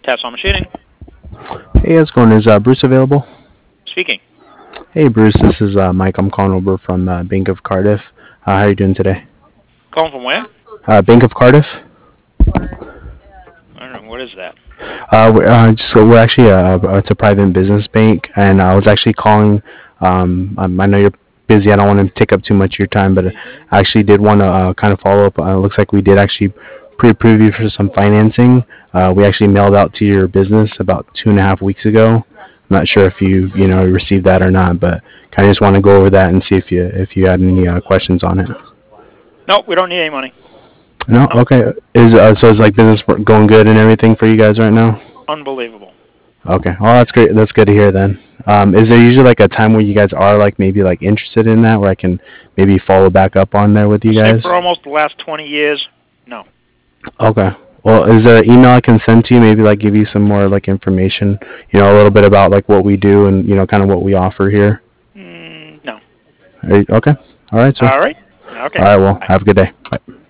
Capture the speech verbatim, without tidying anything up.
Test on machining. Hey, how's it going? Is uh, Bruce available? Speaking. Hey, Bruce. This is uh, Mike. I'm calling over from uh, Bank of Cardiff. Uh, how are you doing today? Calling from where? Uh, Bank of Cardiff. I don't know. What is that? Uh, we're, uh, so we're actually a, it's a private business bank, and I was actually calling. Um, um, I know you're busy. I don't want to take up too much of your time, but I actually did want to uh, kind of follow up. Uh, it looks like we did actually pre-approve you for some financing. Uh, we actually mailed out to your business about two and a half weeks ago. I'm not sure if you you know received that or not, but kind of just want to go over that and see if you if you had any uh, questions on it. No, we don't need any money. No, No. okay. Is uh, so is like business going good and everything for you guys right now? Unbelievable. Okay. Well, that's great. That's good to hear then. Um, is there usually like a time where you guys are like maybe like interested in that, where I can maybe follow back up on there with you Say for guys? almost the last twenty years, no. Okay. Well, is there an email I can send to you? Maybe like give you some more like information, you know, a little bit about like what we do and you know kind of what we offer here. Mm, no. Are you- Okay. All right, sir. All right. All Okay. right. Well, Bye. have a good day. Bye.